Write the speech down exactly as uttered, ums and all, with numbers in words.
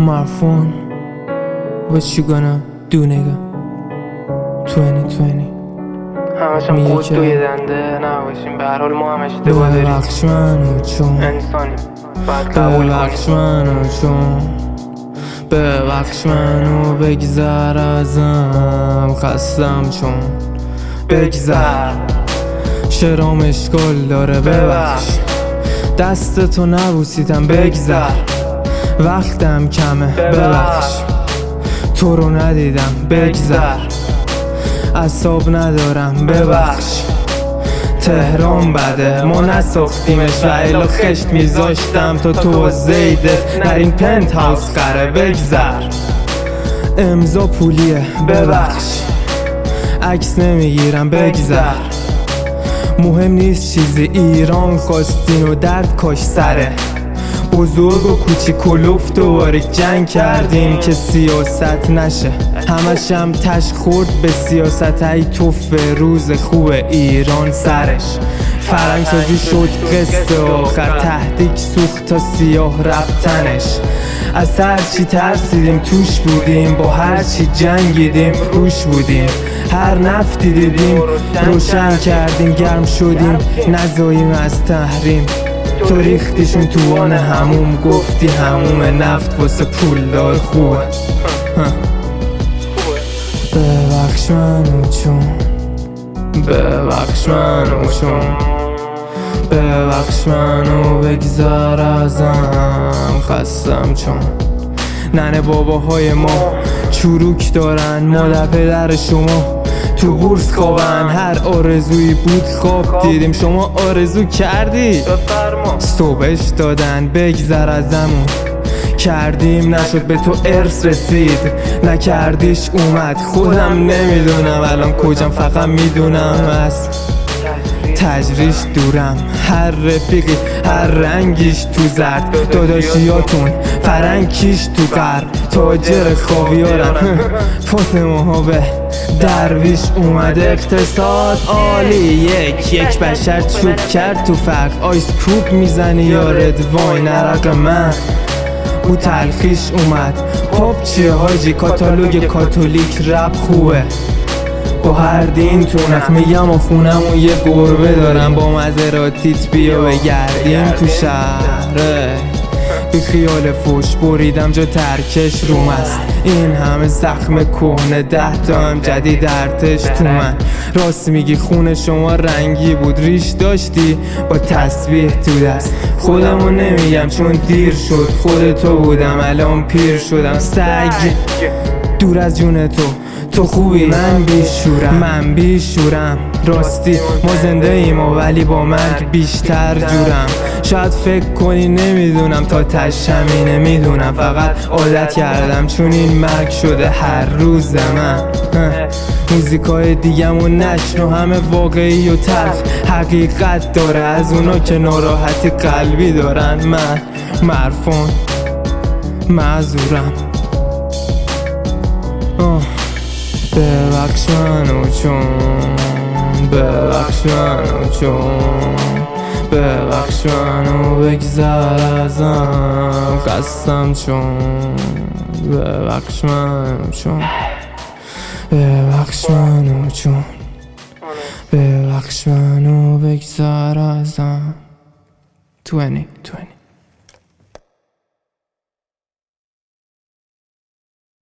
my phone. What you gonna do nigga twenty twenty. همشم خود توی دنده نباشیم، به هر حال ما هم اشتباه داریم. ببخش منو چون انسانیم، باید قبول ببخش منو چون ببخش منو بگذر ازم، خستم چون بگذر شرام اشکال داره. ببخش دست تو نبوسیدم، بگذر وقتم کمه. ببخش تو رو ندیدم، بگذر اعصاب ندارم. ببخش تهران بده، ما نساختیمش و الا خشت میذاشتم تا تو زیدت نرین پنت هاوس قره. بگذر امضا پولیه، ببخش عکس نمیگیرم. بگذر مهم نیست چیزی، ایران خواستین و درد کاش سره. بزرگ و کوچیک و لفت و باریک جنگ کردیم که سیاست نشه. همشم تش خورد به سیاست، ای توف روز خوب ایران سرش. فرنگ سازی شد قصه آخر، تهدیک سوخت تا سیاه رفتنش. از هرچی ترسیدیم توش بودیم، با هرچی جنگیدیم روش بودیم. هر نفتی دیدیم روشن کردیم، گرم شدیم نزاییم از تحریم. تو ریختیشون تو وان هموم، گفتی هموم نفت واسه پول دار خوبه. ببخش منو چون ببخش منو چون ببخش منو بگذر ازم، خستم چون ننه باباهای ما چروک دارن، مادر پدر شما تو بورس خوابن. هر آرزویی بود خواب دیدیم، شما آرزو کردی صبحش دادن. بگذر ازمون کردیم نشد، به تو ارث رسید نکردیش اومد. خودم نمیدونم الان کجام، فقط میدونم از تجریش دورم. هر رفیقی هر رنگیش تو زرد، داداشیاتون فرنگیش تو غرب. تاجر خاویارم فاطمه ها به درویش اومده. اقتصاد عالی، یک یک بشر چوب کرد تو فرق. آیس کوب میزنی یا رد واین، عرق من او تلخیش اومد. پاپ چیه حاجی، کاتالوگ کاتولیک رپ خوبه. با هر دین تو نخ میگم و خونمون یه گربه دارم. با مزراتیت بیا بگردیم تو شهره. بی خیال فوش بریدم جا ترکش روم است. این همه زخم کهنه، ده تا هم جدید ارتش تو من. راست میگی خون شما رنگی بود، ریش داشتی با تسبیح تو دست. خودمو نمیگم چون دیر شد، خودتو بودم الان پیر شدم. سگ دور از جون تو، تو خوبی من بیشورم، من بیشورم. راستی ما زنده ایم ولی با مرگ بیشتر جورم. شاید فکر کنی نمیدونم تا تش همینه، میدونم فقط عادت کردم چون این مرگ شده هر روز من. موزیکای دیگم و نشنو، همه واقعی و تلخ حقیقت داره. از اونا که ناراحتی قلبی دارن، من مرفون معذورم. ببخش منو چون ببخش منو چون ببخش منو بگذر ازم، خستم چون ببخش منو چون ببخش منو چون ببخش منو بگذر ازم. twenty twenty